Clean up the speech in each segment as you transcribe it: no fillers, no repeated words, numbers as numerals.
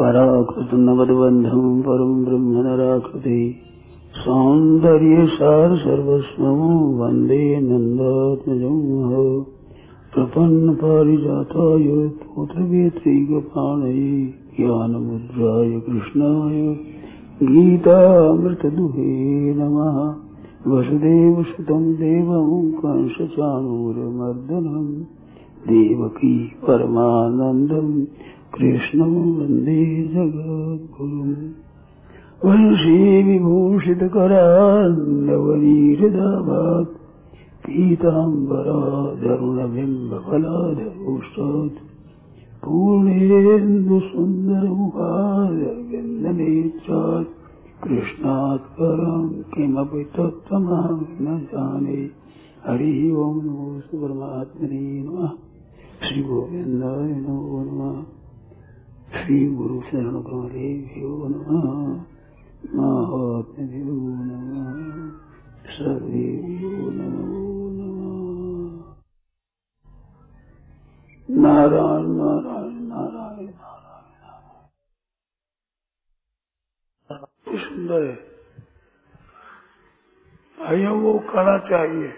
पराकृत नवद्बन्धं परं ब्रह्म नराकृति सौन्दर्य सार सर्वस्वं वन्दे नन्दात्मजं प्रपन्न पारिजाताय पुत्रवेत्रैकपाणये ज्ञानमुद्राय कृष्णाय गीतामृतदुहे नमः। वसुदेवसुतं देवं कंसचाणूरमर्दनं देवकी परमानन्दं कृष्णं वन्दे जगद्गुरुम्। वंशी विभूषितकरान्नवनीहृदाभात् पीताम्बरादरुणबिम्बफलाधरोष्टात् पूर्णेन्दुसुन्दरमुखारविन्दनेत्रात् कृष्णात् परं किमपि तत्त्वमहं न जाने। हरिः ओं नमो परमात्मने नमः। श्री गोविन्दाय नमो नमः। श्री गुरु शरण कमलेभ्यो नमः। महात्म्यो नमः। सर्वेभ्यो नमो नमः। नारायण नारायण नारायण नारायण। सुंदर है भाइयों, वो करना चाहिए।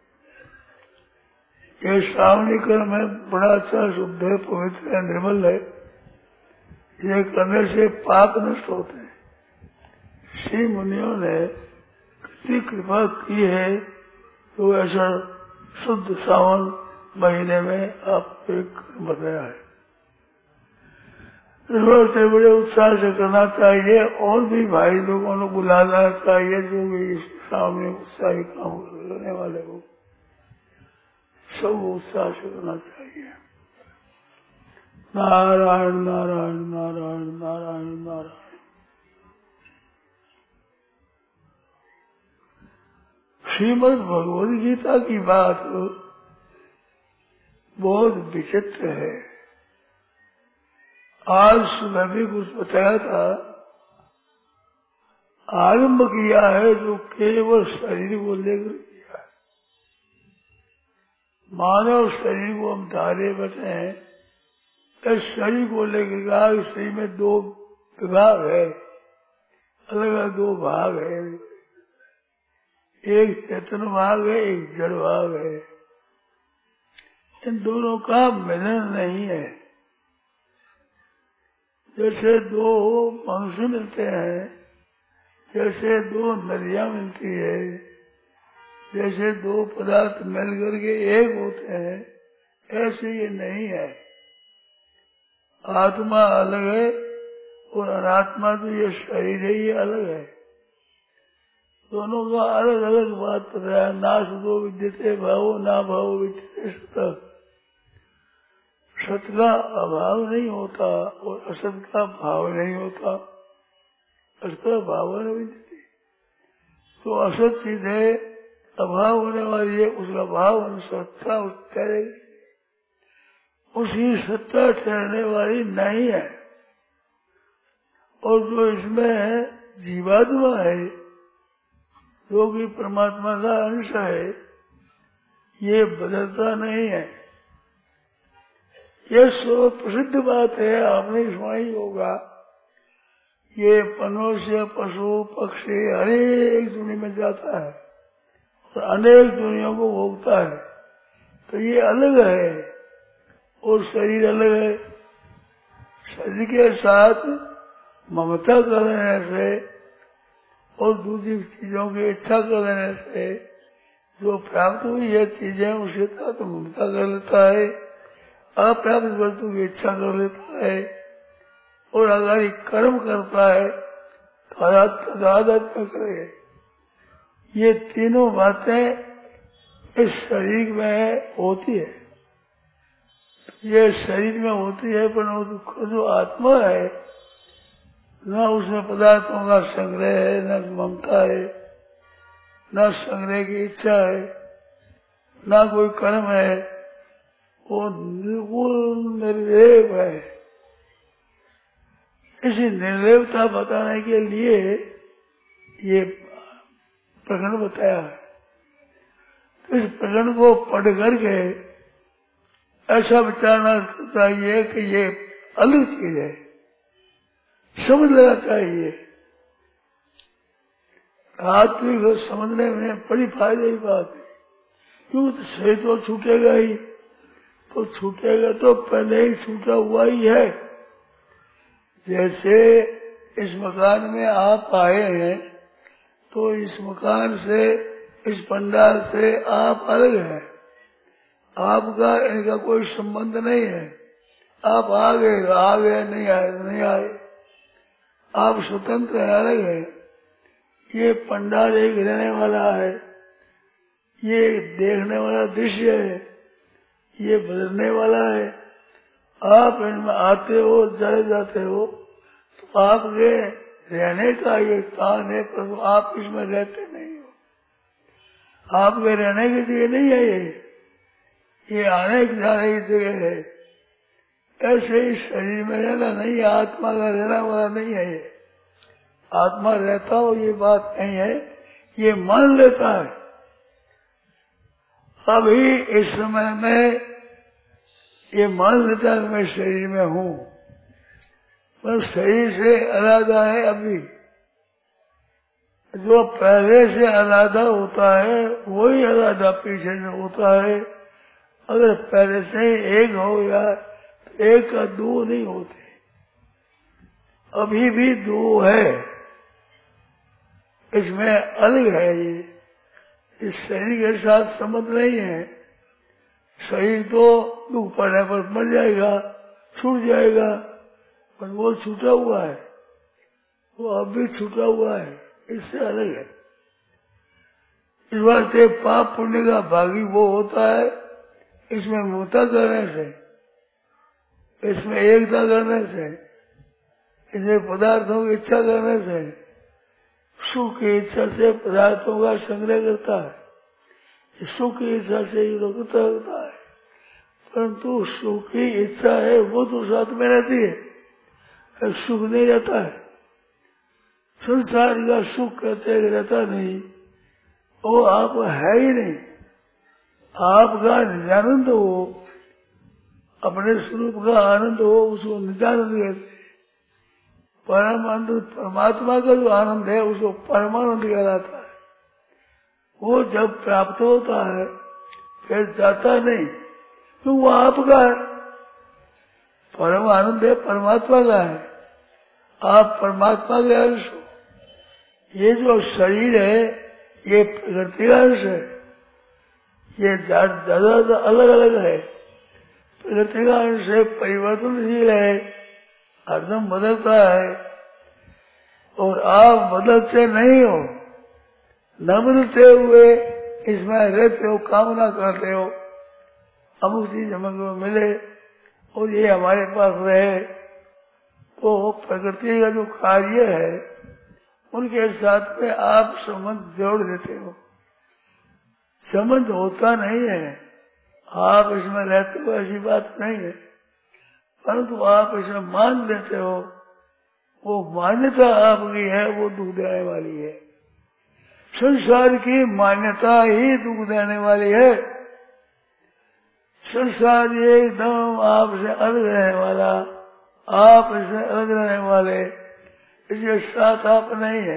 ये श्रावणी कर्म है, बड़ा अच्छा शुद्ध है, पवित्र है, निर्मल है। ये करने से पाप नष्ट होते हैं। श्री मुनियों ने कितनी कृपा की है तो ऐसा शुद्ध सावन महीने में आपको एक बताया है। से बड़े उत्साह से करना चाहिए और भी भाई लोगों को बुलाना चाहिए जो भी सामने उत्साही काम करने वाले हो, सब उत्साह से करना चाहिए। नारायण नारायण नारायण नारायण नारायण। श्रीमद् भगवद गीता की बात बहुत विचित्र है। आज सुबह भी कुछ बताया था। आरंभ किया है जो केवल शरीर को लेकर किया है। मानव शरीर को हम धारे बैठे हैं, इस शरीर को लेकर कहा इस शरीर में दो विभाग है, अलग अलग दो भाग है। एक चेतन भाग है, एक जड़ भाग है। इन दोनों का मिलन नहीं है। जैसे दो मनुष्य मिलते हैं, जैसे दो नदियां मिलती है, जैसे दो पदार्थ मिल करके एक होते हैं, ऐसे ये नहीं है। आत्मा अलग है और अनात्मा तो ये शरीर है, ये अलग है। दोनों का अलग अलग बात पता है। नाश दो विद्यते भावो ना भावो विद्यते सत। सत का अभाव नहीं होता और असत का भाव नहीं होता। असत का भाव न विद्यते, तो असत चीज है, अभाव होने वाली है, उसका भाव सत्ता ठहरेगी। उसकी सत्ता ठहरने वाली नहीं है। और जो इसमें जीवात्मा है, जो कि परमात्मा का अंश है, ये बदलता नहीं है। ये सर्व प्रसिद्ध बात है, आपने सुनाई होगा। ये मनुष्य पशु पक्षी अनेक दुनिया में जाता है और अनेक दुनियाओं को भोगता है, तो ये अलग है और शरीर अलग है। शरीर के साथ ममता कर लेने से और दूसरी चीजों की इच्छा कर लेने से जो प्राप्त हुई है चीजें, उसे तो ममता कर लेता है, अप्राप्त वस्तु की इच्छा कर लेता है। और अगर ये कर्म करता है तो आदत में करे। ये तीनों बातें इस शरीर में होती है। ये शरीर में होती है, पर जो आत्मा है, न उसमें पदार्थों का संग्रह है, न ममता है, न संग्रह की इच्छा है, न कोई कर्म है। वो निर्गुण निर्लेप है। इसी निर्लेपता बताने के लिए ये प्रकरण बताया है। तो इस प्रकरण को पढ़ करके ऐसा विचारना चाहिए कि ये अलग चीज है। समझ लेना चाहिए। आत्मिक को समझने में बड़ी फायदे की बात है, क्योंकि शरीर तो छूटेगा ही, तो छूटेगा तो पहले ही छूटा हुआ ही है। जैसे इस मकान में आप आए हैं तो इस मकान से, इस पंडाल से आप अलग हैं, आपका इनका कोई संबंध नहीं है। आप आ गए, नहीं आए, आप स्वतंत्र हैं, अलग है। ये पंडाल एक रहने वाला है, ये देखने वाला दृश्य है, ये बदलने वाला है। आप इनमें आते हो, चले जाते हो, तो आपके रहने का ये स्थान है, परंतु आप इसमें रहते नहीं हो। आपके रहने की जगह नहीं है ये आने जाने की जगह है। ऐसे ही शरीर में रहना नहीं है, आत्मा का रहना वाला नहीं है ये। आत्मा रहता हो ये बात नहीं है, ये मान लेता है। अभी इस समय में ये मान लेता है मैं शरीर में हूँ, पर शरीर से अलग है। अभी जो पहले से अलग होता है वही अलग पीछे से होता है। अगर पहले से एक हो गया तो एक का दो नहीं होते, अभी भी दो है, इसमें अलग है। ये इस शरीर के साथ संबंध नहीं है। शरीर तो दुख पड़ने पर मर जाएगा, छूट जाएगा, पर वो छूटा हुआ है, वो अब भी छूटा हुआ है, इससे अलग है। इस वास्ते पाप पुण्य का भागी वो होता है इसमें मुक्ता करने से, इसमें एकता करने से, इसमें पदार्थों की इच्छा करने से, सुख की इच्छा से पदार्थों का संग्रह करता है, सुख की इच्छा से ही रोकता होता है। परंतु सुख की इच्छा है वो तो साथ में रहती है, सुख नहीं रहता है। संसार का सुख कहते रहता नहीं, वो आप है ही नहीं। आपका निजानंद हो, अपने स्वरूप का आनंद हो, उसको निजानंद कहते हैं। परम आनंद परमात्मा का जो आनंद है उसको परमानंद कहलाता है। वो जब प्राप्त होता है फिर जाता नहीं, तो वो आपका है। परम आनंद है परमात्मा का है, आप परमात्मा के अंश हो। ये जो शरीर है ये प्रकृति का अंश है, ये ज्यादा अलग अलग है। प्रकृति का अंश है, परिवर्तनशील है, हरदम बदलता है, और आप बदलते नहीं हो। न बदलते हुए इसमें रहते हो, कामना करते हो अमुक चीज हमें मिले और ये हमारे पास रहे। तो प्रकृति का जो कार्य है उनके साथ में आप संबंध जोड़ देते हो। संबंध होता नहीं है, आप इसमें रहते हो ऐसी बात नहीं है, परंतु आप इसे मान लेते हो। वो मान्यता आपकी है, वो दुख देने वाली है। संसार की मान्यता ही दुख देने वाली है। संसार एकदम आपसे अलग रहने वाला, आप इससे अलग रहने वाले, इसके साथ आप नहीं है।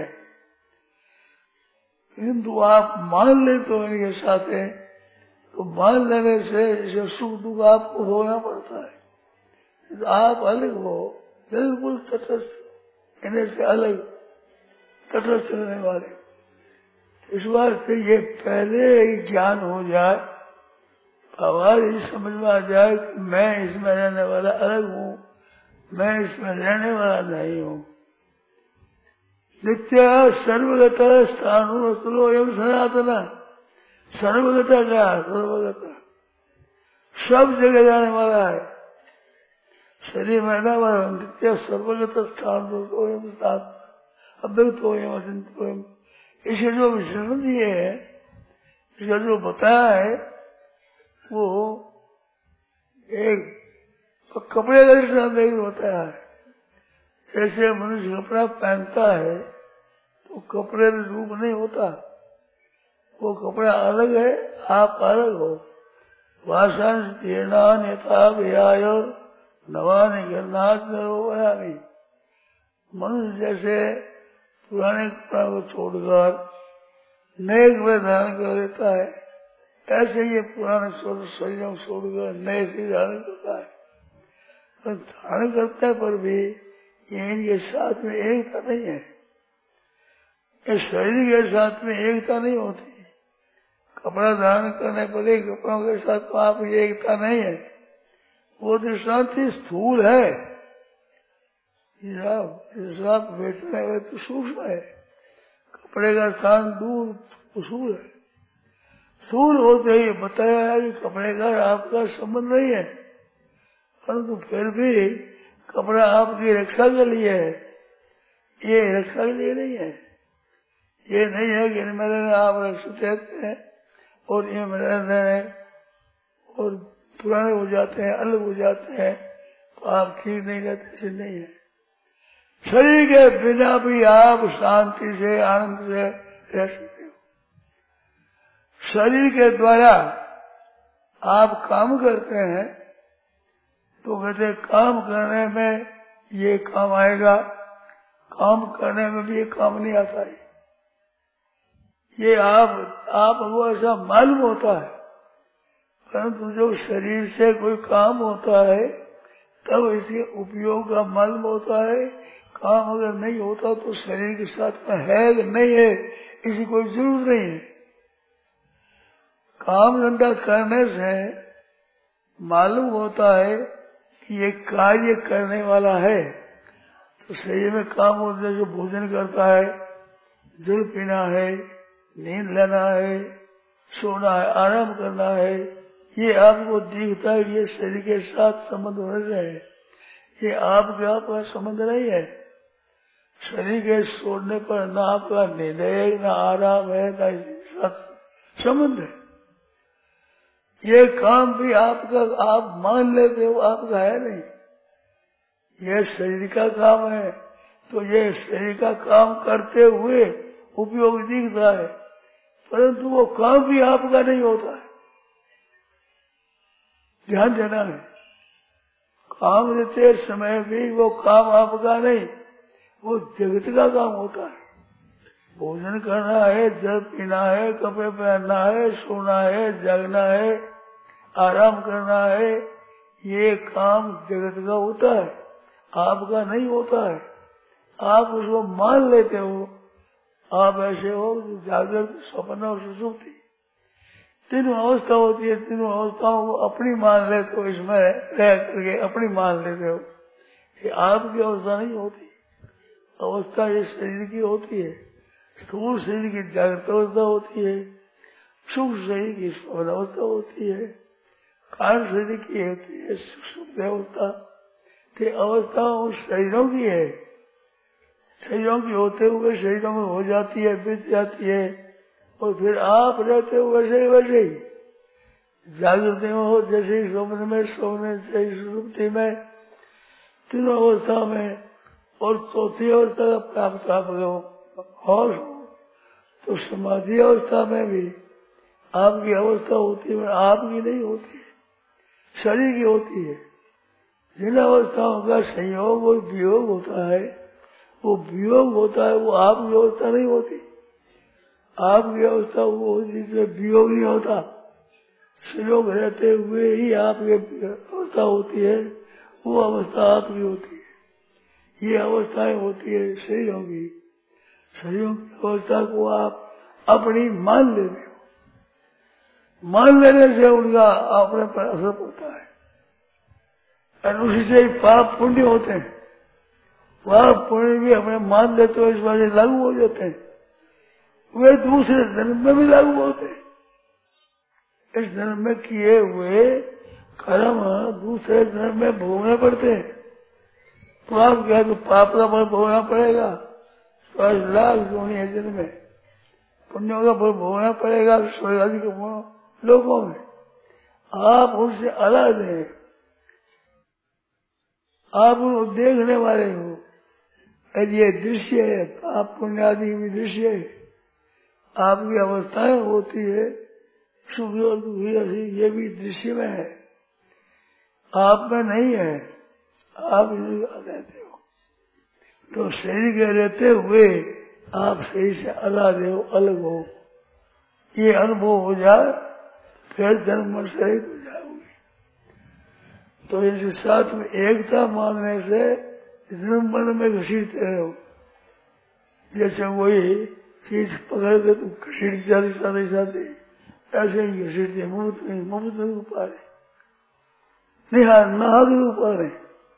किंतु आप मान लेते हो इनके साथ है, तो मान लेने से इसे सुख दुख आपको होना पड़ता है। आप अलग हो, बिल्कुल तटस्थ, इन्हें से अलग तटस्थ रहने वाले। इस वास्ते ये पहले ही ज्ञान हो जाए, आवाज ही समझ में आ जाए कि मैं इसमें रहने वाला अलग हूँ, मैं इसमें रहने वाला नहीं हूँ। नित्य सर्वगत स्थानु असलो एवं सनातना। सर्वगता क्या है? सर्वगता सब जगह जाने वाला है, शरीर में रहने वाला नित्य सर्वगत स्थान अव्यक्त हो एवं। इसे जो विश्लेषण दिए है, इसका जो बताया है, वो एक कपड़े का दृष्टांत बताया है। जैसे मनुष्य कपड़ा पहनता है तो कपड़े रूप नहीं होता, वो कपड़ा अलग है, आप अलग हो। वासन तीर्णान यथा व्याय नवान गिरनाथ नहीं। मनुष्य जैसे पुराने कपड़ा को छोड़कर नए कपड़े धारण कर लेता है, ऐसे ये पुराने शरीरों को छोड़कर नए से धारण करता है। पर धारण करता है पर भी ये इनके साथ में एकता नहीं है। इस शरीर के साथ में एकता नहीं होती। कपड़ा धारण करने पर ही कपड़ों के साथ तो आपकी एकता नहीं है। वो दृष्टांत स्थूल है, हिसाब बेचने में तो सूक्ष्म है। कपड़े का स्थान दूर उसूल है। स्थूल होते ही बताया है कि कपड़े का आपका संबंध नहीं है, परंतु फिर भी कपड़ा आपकी रक्षा के लिए है, ये रक्षा के लिए नहीं है। ये नहीं है कि मेरे आप रक्षित रहते हैं और ये मेरे और पुराने हो जाते हैं, अलग हो जाते हैं तो आप ठीक नहीं रहते, ऐसे नहीं है। शरीर के बिना भी आप शांति से आनंद से रह सकते हो। शरीर के द्वारा आप काम करते हैं तो कहते काम करने में ये काम आएगा, काम करने में भी ये काम नहीं आता है। ये आपको ऐसा मालूम होता है, परंतु जब शरीर से कोई काम होता है तब इसके उपयोग का मालूम होता है। काम अगर नहीं होता तो शरीर के साथ में है कि नहीं है इसकी कोई जरूरत नहीं है। काम धंधा करने से मालूम होता है कि ये कार्य करने वाला है, तो शरीर में काम होता है। जो भोजन करता है, जल पीना है, नींद लेना है, सोना है, आराम करना है, ये आपको दिखता है। ये शरीर के साथ संबंध होने से है, ये आपका संबंध नहीं है। शरीर के छोड़ने पर ना आपका नींद है, ना आराम है, ना इसके साथ संबंध है। ये काम भी आपका, आप मान लेते हो आपका है नहीं, ये शरीर का काम है। तो ये शरीर का काम करते हुए उपयोग दिखता है, परंतु वो काम भी आपका नहीं होता है। ध्यान देना है, काम देते समय भी वो काम आपका नहीं, वो जगत का काम होता है। भोजन करना है, जल पीना है, कपड़े पहनना है, सोना है, जागना है, आराम करना है, ये काम जगत का होता है, आपका नहीं होता है। आप उसको मान लेते हो। आप ऐसे हो जागृत, स्वप्न और सुषुप्ति तीनों अवस्था होती है। तीनों अवस्थाओं को अपनी मान लेते हो, इसमें रह करके अपनी मान लेते हो। ये आपकी अवस्था नहीं होती। अवस्था ये शरीर की होती है। स्थूल शरीर की जागृत अवस्था होती है, सूक्ष्म शरीर की स्वप्न अवस्था होती है, कारण शरीर की होती है सुषुप्ति अवस्था। ये अवस्था उन शरीरों की है। शरीरों की होते हुए शरीरों में हो जाती है, बीत जाती है, और फिर आप रहते हो वैसे ही जागृत में हो, जैसे ही स्वप्न में, सोने से सुषुप्ति में, तीनों अवस्था में। और चौथी अवस्था का प्राप्त आप होश हो तो समाधि अवस्था में भी आपकी अवस्था होती है, आपकी नहीं होती है, शरीर की होती है। जिन अवस्थाओं का संयोग और वियोग होता है, वो वियोग होता है, वो आपकी अवस्था नहीं होती। आपकी अवस्था वो जिसमें वियोग नहीं होता, संयोग रहते हुए ही आपकी अवस्था होती है, वो अवस्था आपकी होती है। ये अवस्थाएं होती है शरीरों की। शरीरों की अवस्था को आप अपनी मान लेते हो। मान लेने से उनका अपने पर असर पड़ता है, और उसी से ही पाप पुण्य होते हैं। पाप पुण्य भी अपने मान लेते हो, इस वजह से लागू हो जाते हैं। वे दूसरे जन्म में भी लागू होते हैं। इस जन्म में किए हुए कर्म दूसरे जन्म में भोगने पड़ते हैं। तो आप क्या, तो पाप का फल भोगना पड़ेगा 100 लाख योनि जन्म में, पुण्यों का फल भोगना पड़ेगा स्वर्ग आदि के लोगों में। आप उनसे अलग हैं, आप उनको देखने वाले हो। यदि ये दृश्य है, पाप पुण्य आदि भी दृश्य है। आपकी अवस्थाएं होती है सुखी और दुखी, ऐसी ये भी दृश्य में है, आप में नहीं है। आप रहते हो तो शरीर के रहते हुए आप शरीर से अलग हो, ये अनुभव हो जाए, फिर जन्म मरण से रहित हो जाओगे। तो इनके साथ में एकता मानने से जन्म मरण में घसीटते रहो। जैसे वही चीज पकड़ के तुम घसीट जाती साथ साथ ऐसे ही घसीटते, मुफ्त नहीं पा रहे, नाहक नहीं पा रहे।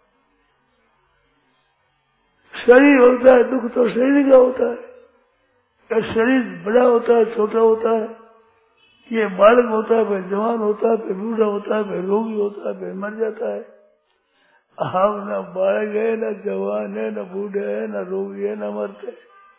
शरीर होता है, दुख तो शरीर का होता है। शरीर बड़ा होता है, छोटा होता है, ये बालक होता है, फिर जवान होता है, फिर बूढ़ा होता है, फिर रोगी होता है, फिर मर जाता है। आप न बालक है, न जवान है, न बूढ़े है, न रोगी है, न मरते।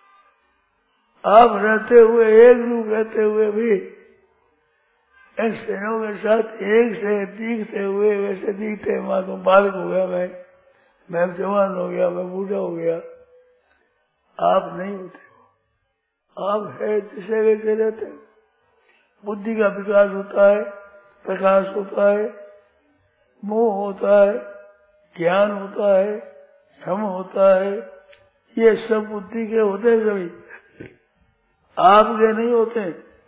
आप रहते हुए एक रूप रहते हुए भी इन शरीरों के साथ एक से दिखते हुए वैसे दिखते, मां तुम बालक हो गया, मैं जवान हो गया, मैं बूढ़ा हो गया। आप नहीं होते हो, आप है जिसे वैसे रहते हो। बुद्धि का विकास होता है, प्रकाश होता है, मोह होता है, ज्ञान होता है, भ्रम होता है, ये सब बुद्धि के होते हैं सभी, आपके नहीं होते।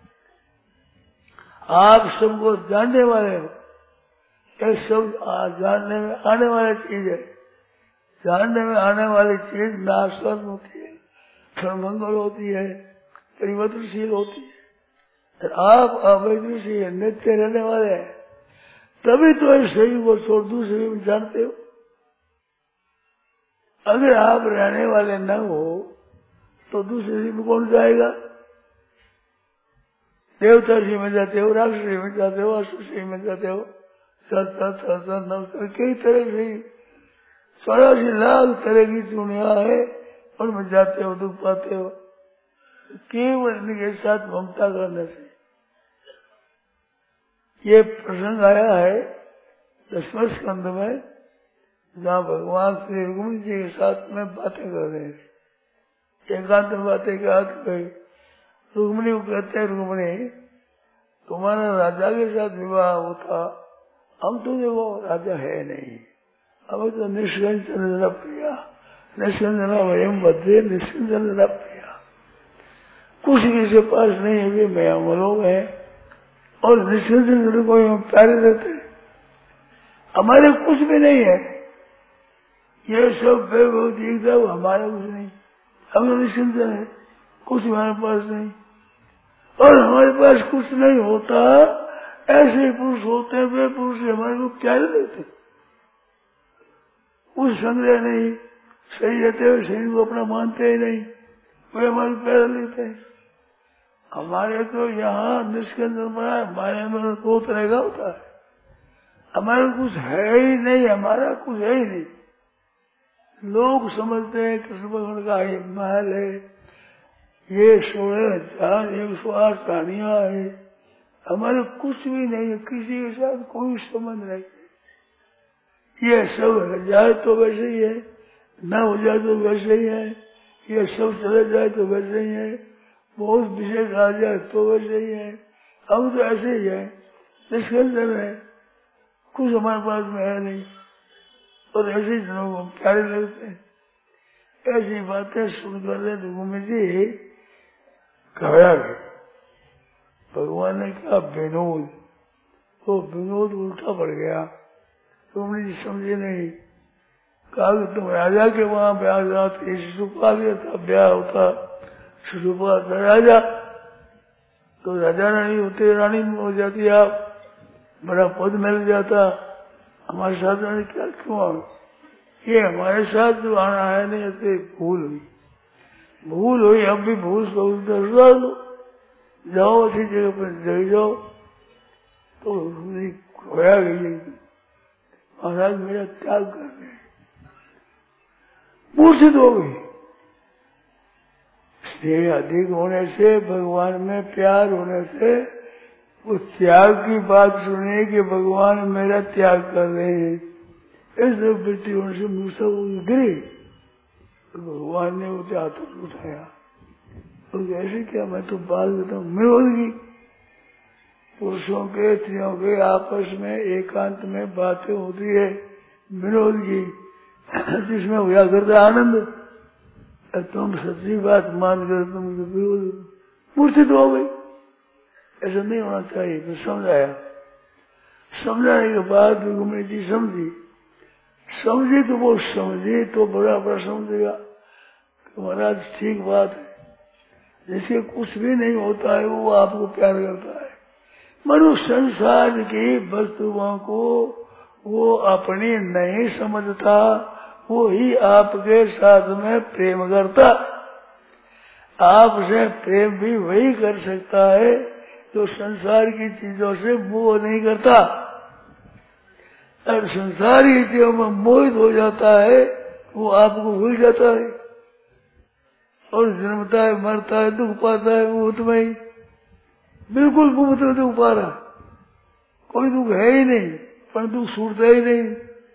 आप सबको जानने वाले हो, ये सब जानने में आने वाली चीज है। जानने में आने वाली चीज नाशवान होती है, क्षणभंगुर होती है, परिवर्तनशील होती है। आप अवैधशील नित्य रहने वाले हैं, तभी तो इस शरीर को छोड़ दूसरे में जानते हो। अगर आप रहने वाले न हो तो दूसरे में कौन जाएगा? देवता श्री में जाते हो, राक्षसी में जाते हो, असुर में जाते हो, सत नवसर कई तरह से 84 लाख तरह की दुनिया है, उनमें जाते हो, दुख पाते हो, केवल इनके साथ ममता करने से। ये प्रसंग आया है 10वें स्कंद में, जहाँ भगवान श्री रुक्मिणी जी के साथ में बातें कर रहे हैं, एकांत में बातें के हाथ में रुक्मिणी को कहते हैं, रुक्मिणी तुम्हारा राजा के साथ विवाह होता, हम तो देखो राजा है नहीं, हमें तो निष्कंचन प्रिया, निष्कंचन वयम बद्रे निष्कंचन प्रिया, कुछ किसी पास नहीं है, वे मैं हम लोग हैं, और निष्कंचन को हम प्यारे रहते हैं, हमारे कुछ भी नहीं है, ये सब एकदम हमारा कुछ नहीं, हम तो निष्कंचन है, कुछ हमारे पास नहीं। और हमारे पास कुछ नहीं होता, ऐसे पुरुष होते हैं, वे पुरुष हमारे को प्यारे लगते, कुछ संग्रह नहीं, सही रहते हुए शरीर को अपना मानते ही नहीं, वे हमारे प्यारे लगते हैं। हमारे तो यहाँ निष्कंदन बना है, हमारे में दो तरह का होता है, हमारे कुछ है ही नहीं, हमारा कुछ है ही नहीं। लोग समझते हैं कृष्ण भगवान का ये महल है, ये 16,108 रानियां है, हमारे कुछ भी नहीं है, किसी के साथ कोई संबंध नहीं। ये सब हो जाए तो वैसे ही है, न हो जाए तो वैसे ही है, ये सब चले जाए तो वैसे ही है, बहुत विशेष आ जाए तो वैसे ही है, हम तो ऐसे ही है, निष्कंदन है, कुछ हमारे पास में है नहीं, और ऐसे ही जनों को प्यारे लगते हैं। ऐसी बातें सुनकर रुक्मिणी जी घबरा गए। भगवान ने कहा विनोद, वो विनोद उल्टा पड़ गया, रुक्मिणी जी समझे नहीं। कहा कि तुम राजा के वहां ब्याह जाते, शिशुपाल था, ब्याह होता, शिशुपाल था राजा, तो राजा रानी होते, रानी हो जाती, आप बड़ा पद मिल जाता, हमारे साथ आने क्या क्यों आ? ये हमारे साथ जो आना है नहीं, ऐसे भूल हुई, अब भी भूल सुधार लो, जाओ अच्छी जगह पर जग जाओ। तो खोया गई, महाराज मेरा त्याग कर रहे, मूर्छित हो गई। स्नेह अधिक होने से, भगवान में प्यार होने से, वो त्याग की बात सुने कि भगवान मेरा त्याग कर रहे हैं, इस वृत्ति होने से मूर्छा गिरी। तो भगवान ने उसे हाथ उठाया और ऐसे क्या, मैं तो बात बताऊं, विनोदगी पुरुषों के स्त्रियों के आपस में एकांत में बातें होती है, विनोदगी जिसमें हुआ करता आनंद, तुम सच्ची बात मान कर तुम मूर्छित हो गई, ऐसा नहीं होना चाहिए। तो समझाया, समझाने के बाद रुक्मिणी जी समझी तो वो समझी तो बड़ा समझेगा महाराज ठीक बात है, जिसके कुछ भी नहीं होता है वो आपको प्यार करता है। मनुष्य संसार की वस्तुओं को वो अपनी नहीं समझता, वो ही आपके साथ में प्रेम करता। आपसे प्रेम भी वही कर सकता है जो संसार की चीजों से मोह नहीं करता। अगर संसारी चीजों में मोहित हो जाता है वो आपको भूल जाता है और जन्मता है, मरता है, दुख पाता है मुफ्त में ही, बिल्कुल मुफ्त में दुख पा रहा, कोई दुख है ही नहीं, पर दुख छूटता ही नहीं।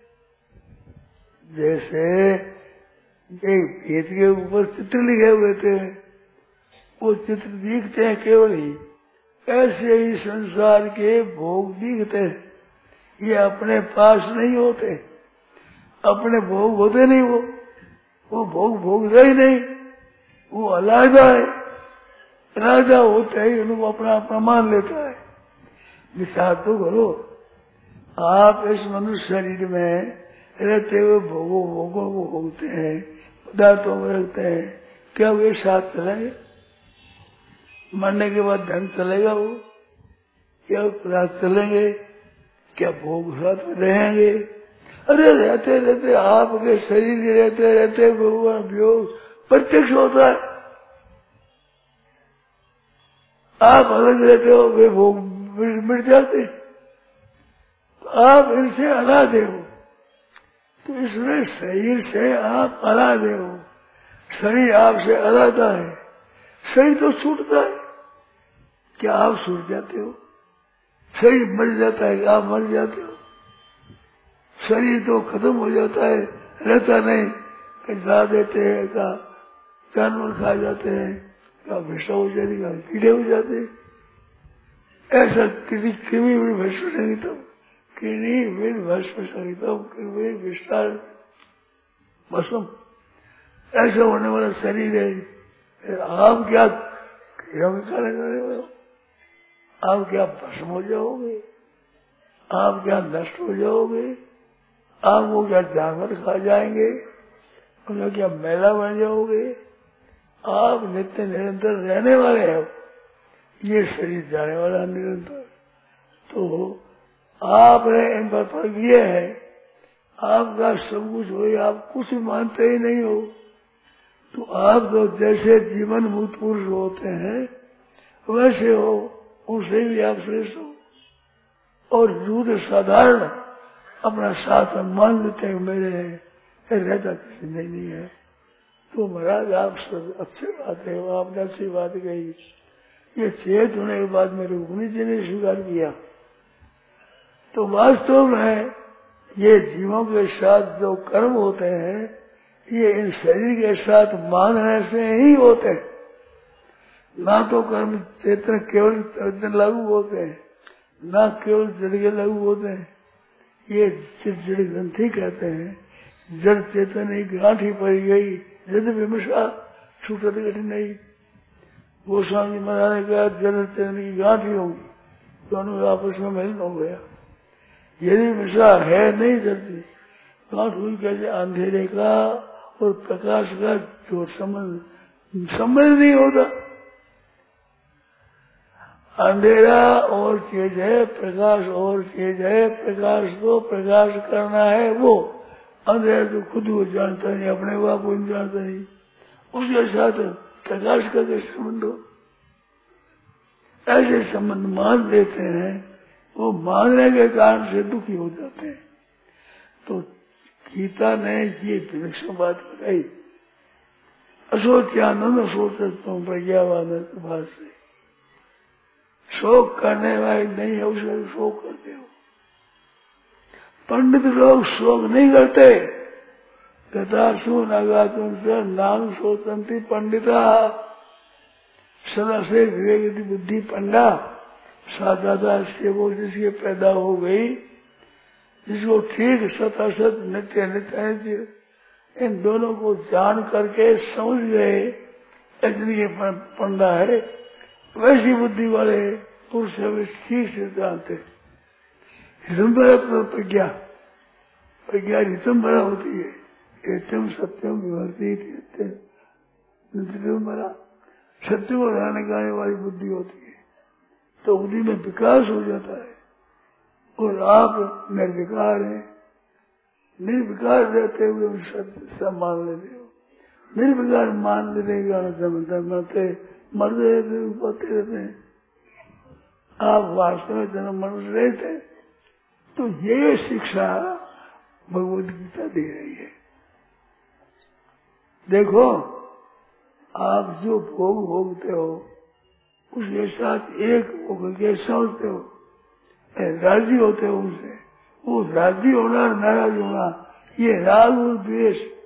जैसे एक भेद के ऊपर चित्र लिखे हुए थे, वो चित्र दिखते हैं केवल ही, ऐसे ही संसार के भोग दिखते हैं, ये अपने पास नहीं होते, अपने भोग होते नहीं, वो भोग भोगता ही नहीं, वो अलग है, राजा होता है उनको अपना अपना मान लेता है। विचार तो करो, आप इस मनुष्य शरीर में रहते हुए भोगों को भोगते हैं, पदार्थों में रखते हैं, क्या वे साथ चलेंगे? मरने के बाद धन चलेगा वो? क्या पदार्थ चलेंगे? क्या भोग साथ में रहेंगे? अरे रहते रहते आपके शरीर के रहते रहते भगवान वियोग प्रत्यक्ष होता है। आप अलग रहते हो, वे भोग मिट जाते, तो आप इनसे अलग हो। तो इसमें शरीर से आप अलग हो, शरीर आपसे अलग है, शरीर तो छूटता है, क्या आप छूट जाते हो? शरीर मर जाता है, आप मर जाते हो? शरीर तो खत्म हो जाता है, रहता नहीं, कहीं ला देते हैं, का जानवर खा जाते हैं, का भैंसा हो जाती है, कीड़े हो जाते हैं। ऐसा किसी कृमि भी भस्म संगीतम, कृमि भी भस्म संगीतम, कृमि विस्तार भस्म, ऐसा होने वाला शरीर है। आप क्या कीड़ा करने वाले हो? आप क्या भस्म हो जाओगे? आप क्या नष्ट हो जाओगे? आपको क्या जानवर खा जाएंगे? उनका क्या मैला बन जाओगे? आप नित्य निरंतर रहने वाले हो, ये शरीर जाने वाला निरंतर। तो आपने इन पर फर्क ये है, आपका सब कुछ हो, आप कुछ मानते ही नहीं हो, तो आप तो जैसे जीवन मुक्त पुरुष होते हैं वैसे हो, उनसे भी आप श्रेष्ठ हो। और दूध साधारण अपना साथ में मान लेते हैं मेरे रहता किसी नहीं है। तो महाराज आप सब अच्छी बात है, आपने अच्छी बात कही। ये चेत होने के बाद मेरे रुक्मिणी जी ने स्वीकार किया। तो वास्तव में ये जीवों के साथ जो कर्म होते हैं ये इन शरीर के साथ मानने से ही होते हैं, ना तो कर्म चेतन केवल चेतन लागू होते हैं, ना केवल जड़ के लागू होते हैं। ये जड़ ग्रंथि कहते हैं, जड़ चेतन ही गांठी पड़ गई, जड़ विमर्शा छूटत कठिन नहीं। गोस्वामी महाराज ने कहा जड़ चेतन की गांठी होगी, दोनों आपस में मिलन हो गया। यदि विमर्शा है नहीं जड़ती, गांठ हुई कैसे? अंधेरे का और प्रकाश का जो संबंध नहीं होता। अंधेरा और चीज है, प्रकाश और चीज है। प्रकाश को प्रकाश करना है वो, अंधेरा तो खुद को जानता नहीं, अपने आप को जानता नहीं, उसके साथ प्रकाश का कैसे संबंध हो? ऐसे संबंध मान लेते हैं, वो मानने के कारण से दुखी हो जाते हैं। तो गीता ने ये विलक्षण बात बताई, अशोच्यानंद अशोचस्तम प्रज्ञावान भाष से। शोक करने वाले नहीं है, उसे शोक करते हो। पंडित लोग शोक नहीं करते, गतासु नागातुम से नाम शोचंती पंडिता, सदा से विवेक बुद्धि पंडा, साधादा से वो जिसकी पैदा हो गई, जिसको ठीक सत असत नित्य नित्य इन दोनों को जान करके समझ गए इतनी पंडा है, वैसी बुद्धि वाले पुरुष ठीक से जानते। हितम्बरा तो प्रज्ञा, प्रज्ञा हितम्बरा होती है, एतम सत्यम विभर्ती हितम्बरा, सत्य को जाने गाने वाली बुद्धि होती है, तो बुद्धि में विकास हो जाता है। और आप निर्विकार हैं, निर्विकार रहते हुए सत्य सब मान लेते हो, निर्विकार मान लेने का मरते मरते रहते हैं। आप वास्तव में जन्म मनुष्य रहते, तो ये शिक्षा भगवद गीता दे रही है। देखो, आप जो भोग भोगते हो उसके साथ एक भोग के समझते हो, राजी होते हो उनसे, वो राजी होना नाराज होना, ये राग और द्वेष